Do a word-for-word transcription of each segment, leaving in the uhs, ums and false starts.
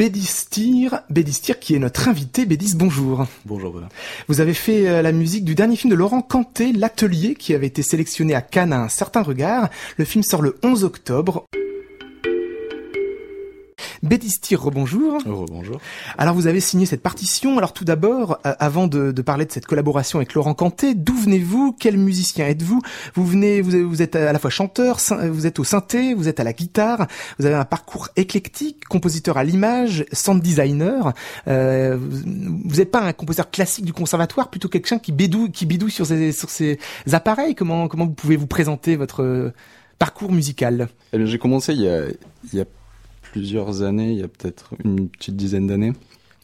Bédistir, Bédistir qui est notre invité. Bédis, bonjour. Bonjour, voilà. Vous avez fait euh, la musique du dernier film de Laurent Canté, L'Atelier, qui avait été sélectionné à Cannes à un certain regard. Le film sort le onze octobre. Bédistir, rebonjour. Rebonjour. Alors vous avez signé cette partition. Alors tout d'abord, euh, avant de, de parler de cette collaboration avec Laurent Canté, d'où venez-vous? Quel musicien êtes-vous? Vous venez, vous, vous êtes à la fois chanteur, vous êtes au synthé, vous êtes à la guitare. Vous avez un parcours éclectique, compositeur à l'image, sound designer. Euh, vous n'êtes pas un compositeur classique du conservatoire, plutôt quelqu'un qui bidouille, qui bidouille sur ces sur ces appareils. Comment comment vous pouvez vous présenter votre parcours musical? Eh bien, j'ai commencé il y a il y a plusieurs années, il y a peut-être une petite dizaine d'années,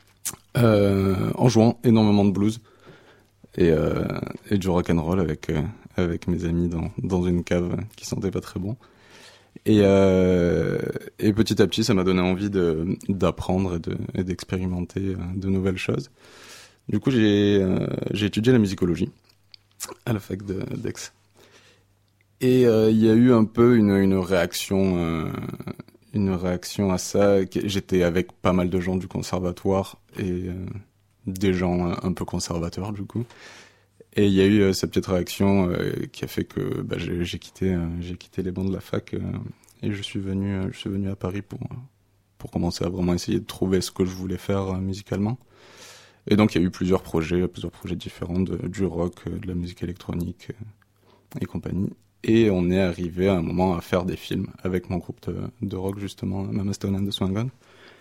euh, en jouant énormément de blues et, euh, et du rock'n'roll avec euh, avec mes amis dans dans une cave qui sentait pas très bon. Et euh, et petit à petit, ça m'a donné envie de d'apprendre et de et d'expérimenter de nouvelles choses. Du coup, j'ai euh, j'ai étudié la musicologie à la fac de d'Aix. Et euh, il y a eu un peu une une réaction euh, une réaction à ça. J'étais avec pas mal de gens du conservatoire et euh, des gens un peu conservateurs du coup. Et il y a eu euh, cette petite réaction euh, qui a fait que bah, j'ai, j'ai quitté euh, j'ai quitté les bancs de la fac euh, et je suis venu euh, je suis venu à Paris pour pour commencer à vraiment essayer de trouver ce que je voulais faire euh, musicalement. Et donc il y a eu plusieurs projets, plusieurs projets différents, de, du rock, de la musique électronique euh, et compagnie. Et on est arrivé à un moment à faire des films avec mon groupe de, de rock, justement, Mama Stone and the Swangan.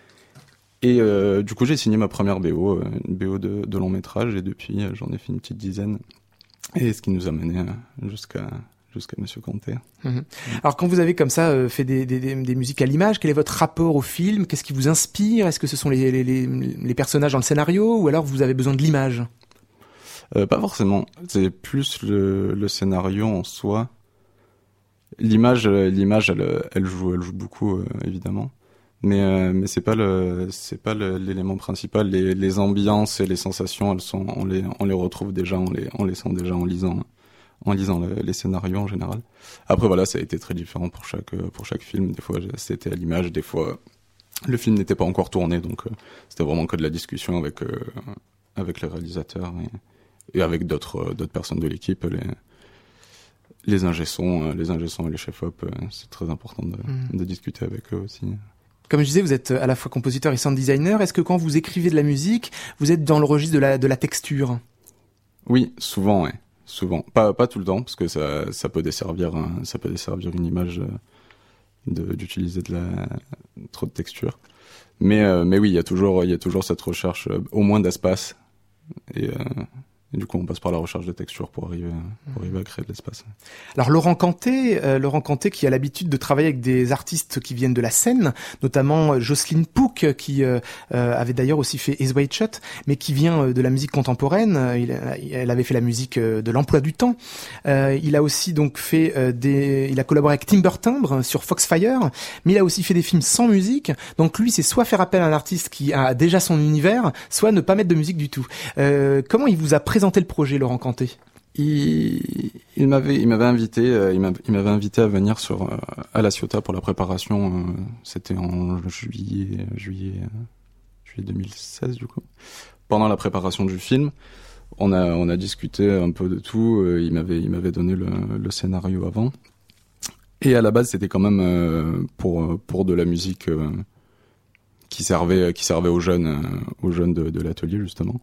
Et euh, du coup, j'ai signé ma première B O, une B O de, de long métrage, et depuis, j'en ai fait une petite dizaine. Et ce qui nous a mené jusqu'à, jusqu'à Monsieur Canté. Mmh. Alors, quand vous avez comme ça euh, fait des, des, des, des musiques à l'image, quel est votre rapport au film? Qu'est-ce qui vous inspire? Est-ce que ce sont les, les, les, les personnages dans le scénario, ou alors vous avez besoin de l'image? euh, Pas forcément. C'est plus le, le scénario en soi. L'image, l'image, elle, elle joue, elle joue beaucoup euh, évidemment, mais euh, mais c'est pas le, c'est pas le, l'élément principal. Les, les ambiances et les sensations, elles sont, on les, on les retrouve déjà, on les, on les sent déjà en lisant, en lisant le, les scénarios en général. Après voilà, ça a été très différent pour chaque, pour chaque film. Des fois c'était à l'image, des fois le film n'était pas encore tourné, donc euh, c'était vraiment que de la discussion avec, euh, avec les réalisateurs et, et avec d'autres, d'autres personnes de l'équipe. Les, Les ingé-sons, les ingé-sons et les chefs-op, c'est très important de, mmh. de discuter avec eux aussi. Comme je disais, vous êtes à la fois compositeur et sound designer. Est-ce que quand vous écrivez de la musique, vous êtes dans le registre de la, de la texture? Oui, souvent, ouais. Souvent. Pas, pas tout le temps, parce que ça, ça peut desservir, ça peut desservir une image de, d'utiliser de la, trop de texture. Mais, euh, mais oui, il y a toujours, il y a toujours cette recherche, au moins d'espace. Et, euh, Et du coup, on passe par la recherche de textures pour arriver, pour arriver à créer de l'espace. Alors, Laurent Canté, euh, Laurent Canté qui a l'habitude de travailler avec des artistes qui viennent de la scène, notamment Jocelyne Pook, qui euh, avait d'ailleurs aussi fait Eyes Wide Shut, mais qui vient de la musique contemporaine. Il, elle avait fait la musique de l'emploi du temps. Euh, il a aussi donc fait euh, des, il a collaboré avec Timber Timbre sur Foxfire, mais il a aussi fait des films sans musique. Donc lui, c'est soit faire appel à un artiste qui a déjà son univers, soit ne pas mettre de musique du tout. Euh, comment il vous a présenté le projet, Laurent Canté? Il, il m'avait, il m'avait invité, euh, il, m'avait, il m'avait invité à venir sur euh, à La Ciotat pour la préparation. Euh, c'était en juillet, juillet, euh, juillet deux mille seize du coup. Pendant la préparation du film, on a, on a discuté un peu de tout. Euh, il m'avait, il m'avait donné le, le scénario avant. Et à la base, c'était quand même euh, pour pour de la musique euh, qui servait, qui servait aux jeunes, euh, aux jeunes de, de l'atelier justement.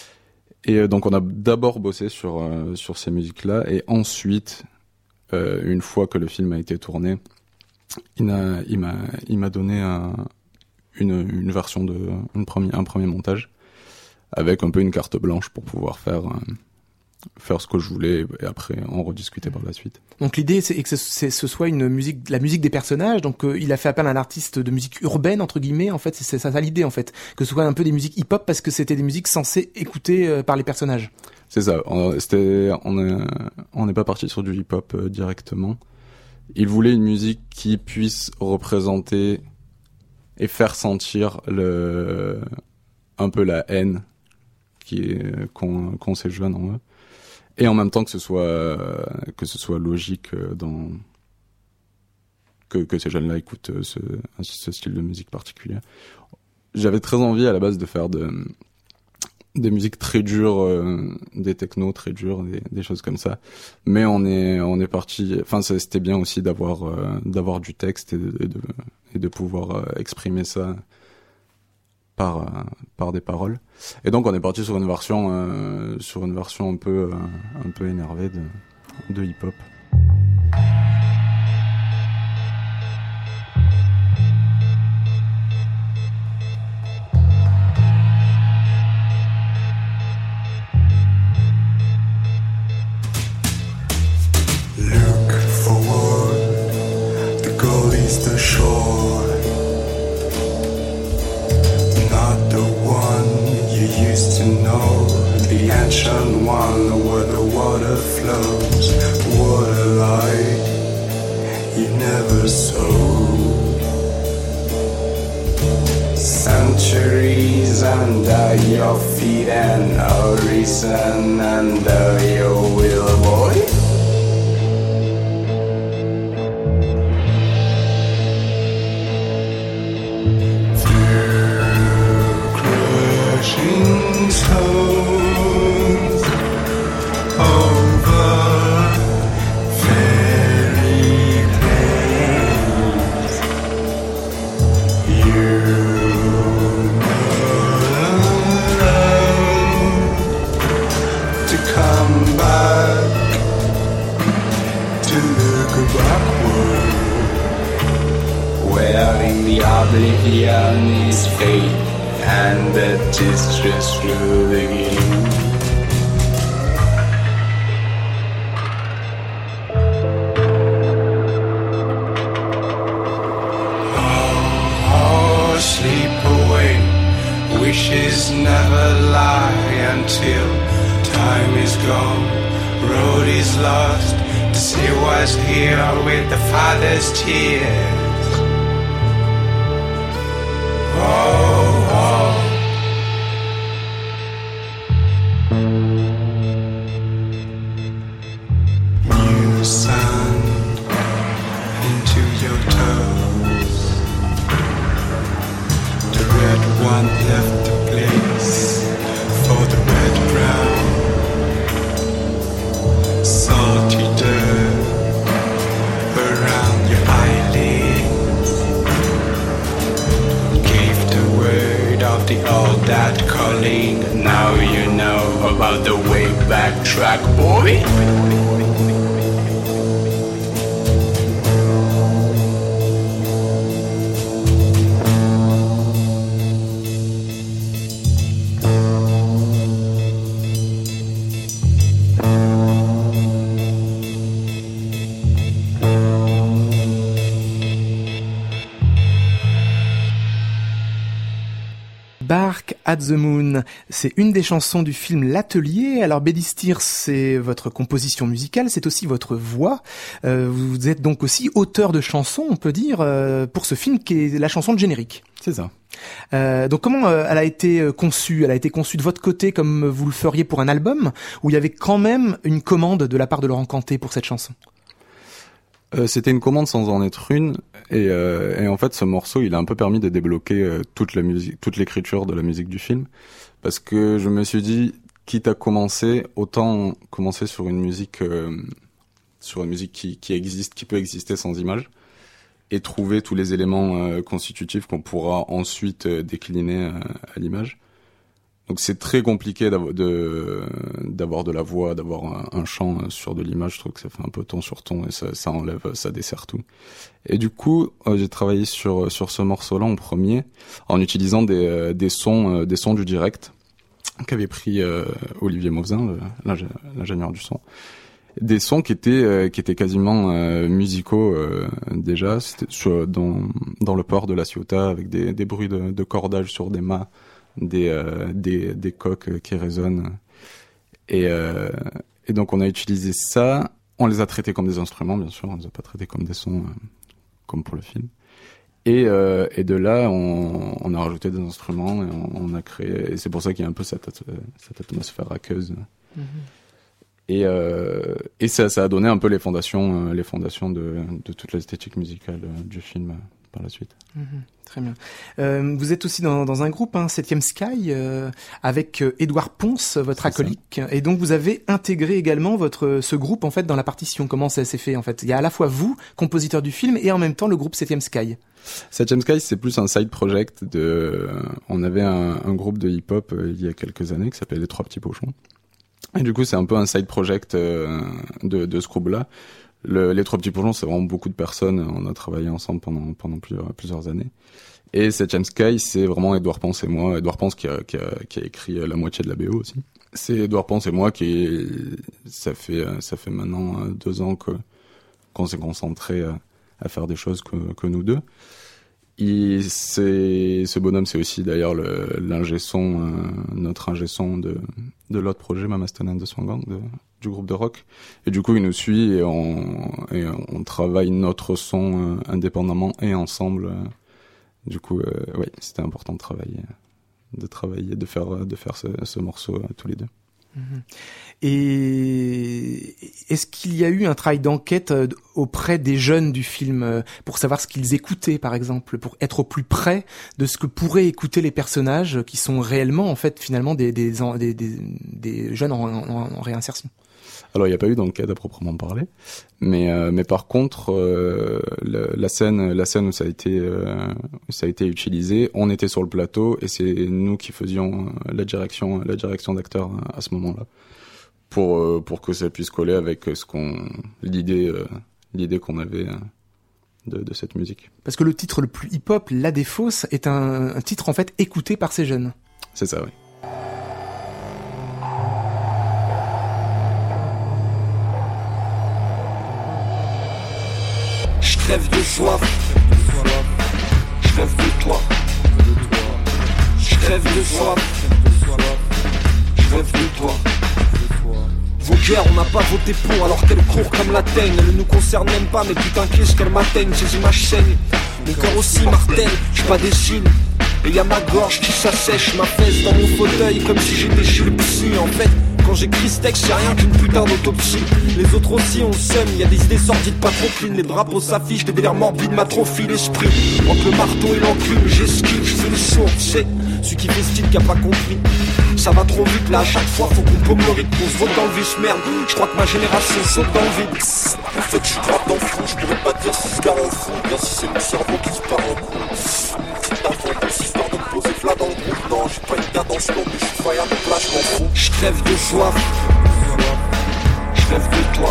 Et donc on a d'abord bossé sur euh, sur ces musiques-là, et ensuite, euh, une fois que le film a été tourné, il m'a il m'a il m'a donné un, une une version de une premier un premier montage avec un peu une carte blanche pour pouvoir faire euh, faire ce que je voulais, et après en rediscuter par la suite. Donc l'idée c'est que ce, c'est, ce soit une musique, la musique des personnages. Donc euh, il a fait appel à un artiste de musique urbaine entre guillemets. En fait, c'est, c'est ça, ça l'idée en fait, que ce soit un peu des musiques hip-hop parce que c'était des musiques censées écoutées euh, par les personnages. C'est ça. On, c'était, on est, on n'est pas parti sur du hip-hop euh, directement. Il voulait une musique qui puisse représenter et faire sentir le, un peu la haine qui est, qu'on, qu'on ces jeunes en eux. Et en même temps que ce soit que ce soit logique dans que que ces jeunes-là écoutent ce ce style de musique particulier. j'avais très envie à la base de faire de, des musiques très dures, euh, des technos très durs, des, des choses comme ça. Mais on est, on est parti. Enfin, c'était bien aussi d'avoir, euh, d'avoir du texte et de, et de, et de pouvoir euh, exprimer ça par, euh, par des paroles. Et donc, on est parti sur une version, euh, sur une version un peu, euh, un peu énervée de, de hip-hop. The shore, not the one you used to know, the ancient one where the water flows, water light you never saw. Centuries under your feet and no reason under your wheel, boy. Stones over fairy plains, you alone to come back to look backward, wearing the oblivion is fate. And that is just through the game. Oh, oh, sleep away. Wishes never lie until time is gone. Road is lost. The sea was here with the father's tears. Oh, oh. New sun into your toes. The red one left the place for the red brown. Salty dirt around your eyelids. Gave the word of the old dad calling. Now you know about the way back track, boy. Bark at the Moon, c'est une des chansons du film L'Atelier. Alors Bédistir, c'est votre composition musicale, c'est aussi votre voix. Euh, vous êtes donc aussi auteur de chansons, on peut dire, euh, pour ce film qui est la chanson de générique. C'est ça. Euh, donc comment euh, elle a été conçue ? Elle a été conçue de votre côté comme vous le feriez pour un album, ou il y avait quand même une commande de la part de Laurent Canté pour cette chanson ? Euh, c'était une commande sans en être une, et, euh, et en fait ce morceau il a un peu permis de débloquer euh, toute la musique, toute l'écriture de la musique du film, parce que je me suis dit, quitte à commencer, autant commencer sur une musique, euh, sur une musique qui, qui existe, qui peut exister sans image, et trouver tous les éléments euh, constitutifs qu'on pourra ensuite euh, décliner euh, à l'image. Donc c'est très compliqué d'avoir de, d'avoir de la voix, d'avoir un, un chant sur de l'image. Je trouve que ça fait un peu ton sur ton et ça, ça enlève, ça dessert tout. Et du coup, euh, j'ai travaillé sur sur ce morceau-là en premier, en utilisant des euh, des sons euh, des sons du direct qu'avait pris euh, Olivier Mauzin, l'ingénieur du son. Des sons qui étaient euh, qui étaient quasiment euh, musicaux euh, déjà. C'était sur, dans dans le port de La Ciotat avec des des bruits de, de cordage sur des mâts. Des, euh, des des coques qui résonnent et euh, et donc on a utilisé ça, on les a traités comme des instruments bien sûr, on les a pas traités comme des sons euh, comme pour le film, et euh, et de là on on a rajouté des instruments et on, on a créé, et c'est pour ça qu'il y a un peu cette cette atmosphère aqueuse. Mm-hmm. et euh, et ça ça a donné un peu les fondations euh, les fondations de de toute l'esthétique musicale euh, du film par la suite. Mmh, très bien. Euh, vous êtes aussi dans, dans un groupe, hein, septième Sky, euh, avec euh, Édouard Ponce, votre C'est acolyte, ça. et donc vous avez intégré également votre ce groupe en fait dans la partition. Comment ça s'est fait en fait? Il y a à la fois vous, compositeur du film, et en même temps le groupe septième Sky. septième Sky, c'est plus un side project de. Euh, on avait un, un groupe de hip-hop euh, il y a quelques années qui s'appelait Les Trois Petits Pochons. Et du coup, c'est un peu un side project euh, de, de ce groupe-là. Le, les Trois Petits Pochons, c'est vraiment beaucoup de personnes. On a travaillé ensemble pendant pendant plusieurs plusieurs années. Et septième Sky, c'est vraiment Édouard Ponce et moi. Édouard Ponce qui a, qui a, qui a écrit la moitié de la B O aussi. C'est Édouard Ponce et moi qui, ça fait ça fait maintenant deux ans que qu'on s'est concentré à, à faire des choses que, que nous deux. Et c'est, ce bonhomme, c'est aussi d'ailleurs le, l'ingé son, euh, notre ingé son de, de l'autre projet, Mama Stone and the Swan Gang, de, du groupe de rock. Et du coup, il nous suit et on, et on travaille notre son euh, indépendamment et ensemble. Du coup, euh, ouais, c'était important de travailler, de travailler, de faire, de faire ce, ce morceau euh, tous les deux. Et est-ce qu'il y a eu un travail d'enquête auprès des jeunes du film pour savoir ce qu'ils écoutaient, par exemple, pour être au plus près de ce que pourraient écouter les personnages qui sont réellement, en fait, finalement, des, des, des, des, des jeunes en, en, en réinsertion? Alors, il n'y a pas eu d'enquête à proprement parler, mais euh, mais par contre, euh, la, la scène, la scène où ça a été euh, où ça a été utilisé, on était sur le plateau et c'est nous qui faisions la direction, la direction d'acteurs à ce moment-là, pour euh, pour que ça puisse coller avec ce qu'on l'idée euh, l'idée qu'on avait de, de cette musique. Parce que le titre le plus hip-hop, La Défausse, est un, un titre en fait écouté par ces jeunes. C'est ça, oui. Je crève de soif, je rêve de toi. Je crève de soif, je rêve de toi. Vos guerres, on n'a pas voté pour alors qu'elles courent comme la teigne. Elles ne nous concernent même pas, mais putain qu'est-ce qu'elles m'atteignent. Ces images saignent, mon cœur aussi martèle. J'suis pas des cils, et y'a ma gorge qui s'assèche. Ma fesse dans mon fauteuil comme si j'étais chez le psy. En fait, quand j'écris ce texte, c'est rien qu'une putain d'autopsie. Les autres aussi ont le seum, y'a des idées sordides pas trop clean. Les drapeaux s'affichent, des délires morbides m'atrophient l'esprit. Entre le marteau et l'enclume, j'esquive, je fais le sourd, c'est celui qui fait style qui a pas compris. Ça va trop vite là, à chaque fois faut qu'on paume le rythme, qu'on se vote dans le vice, merde. Je crois que ma génération saute dans le vide. En fait je suis grave dans le fou, je pourrais pas dire si ce gars en fou, bien si c'est mon cerveau qui se part en couille. Petite d'avance, histoire de me poser flat dans le groupe. Non, j'ai pas une cadence longue, mais je suis foyer à mon plat, je m'en fous. Je crève de soif, je rêve de toi.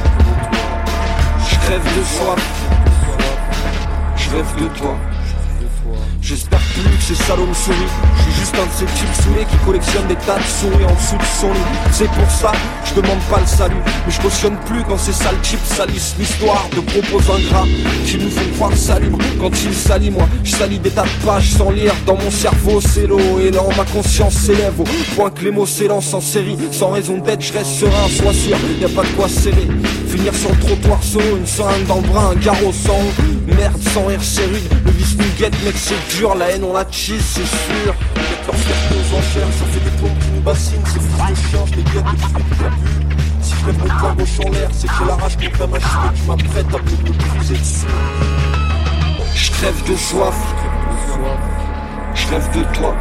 Je crève de soif, je rêve de toi. J'espère plus que ces salauds me sourient. Je suis juste un de ces types saoulés qui collectionne des tas de souris en dessous de son lit. C'est pour ça, je demande pas le salut, mais je cautionne plus quand ces sales types salissent l'histoire de propos ingrats qui nous font croire salut. Quand ils salient, moi, je salis des tas de pages sans lire. Dans mon cerveau, c'est l'eau et lent, ma conscience s'élève au point que les mots s'élancent en série. Sans raison d'être, je reste serein, sois sûr, y a pas de quoi serrer. Finir sur le trottoir solo, une seringue dans le bras, un garrot sans eau. Merde, sans rire, c'est rude, le vice nous guette, mec, c'est dur, la haine on la cheese, c'est sûr. Peut-être leur faire aux enchères, ça fait des plombs qui nous bassinent, c'est fou de chien, je les guette depuis que t'as vu. Si je lève mon poing gauche en l'air, c'est que j'ai la rage contre la machine et tu m'apprêtes à me me briser dessus. Je crève de soif, je rêve de toi.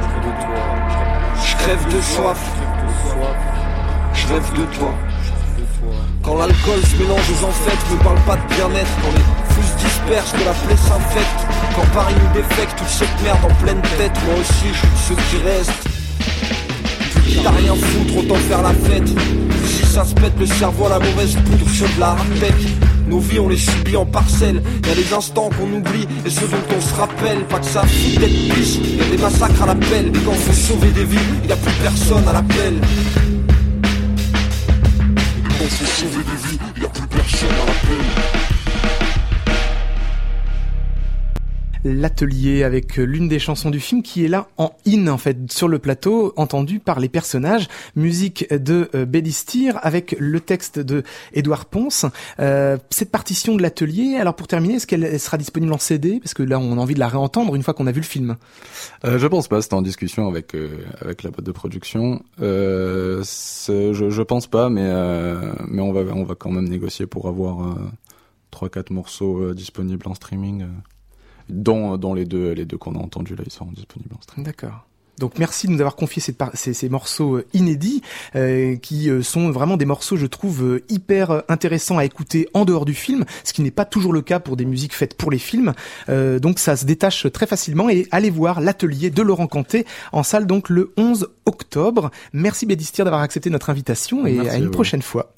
Je crève de soif, je rêve de toi. Quand l'alcool se mélange aux ancêtres, ne parle pas de bien-être. Quand les fous se dispersent, que la plaie s'infecte. Quand Paris nous défecte, toute cette merde en pleine tête. Moi aussi, je suis de ceux qui restent. Puis t'as rien foutre, autant faire la fête. Si ça se pète le cerveau à la mauvaise poudre, ceux de la répète. Nos vies on les subit en parcelles. Y'a des instants qu'on oublie et ceux dont on se rappelle. Pas que ça fout d'être pisse, y'a des massacres à l'appel. Et quand faut sauver des vies, y'a plus personne à l'appel. Quand faut sauver des vies, y'a plus personne à l'appel. L'atelier avec l'une des chansons du film qui est là en in en fait sur le plateau, entendue par les personnages, musique de euh, Bellistir avec le texte de Édouard Ponce. Euh, cette partition de l'atelier, alors pour terminer, est-ce qu'elle elle sera disponible en C D? Parce que là on a envie de la réentendre une fois qu'on a vu le film. Euh, je pense pas, c'était en discussion avec euh, avec la boîte de production. Euh, je je pense pas, mais euh, mais on va on va quand même négocier pour avoir euh, trois quatre morceaux euh, disponibles en streaming. Euh. Dont, dont les deux, les deux qu'on a entendus là, ils seront disponibles en stream. D'accord. Donc merci de nous avoir confié cette par- ces, ces morceaux inédits euh, qui euh, sont vraiment des morceaux, je trouve, euh, hyper intéressants à écouter en dehors du film, ce qui n'est pas toujours le cas pour des musiques faites pour les films. Euh, donc ça se détache très facilement et allez voir l'atelier de Laurent Canté en salle donc le onze octobre. Merci Bédistir d'avoir accepté notre invitation et Merci à une à vous. prochaine fois.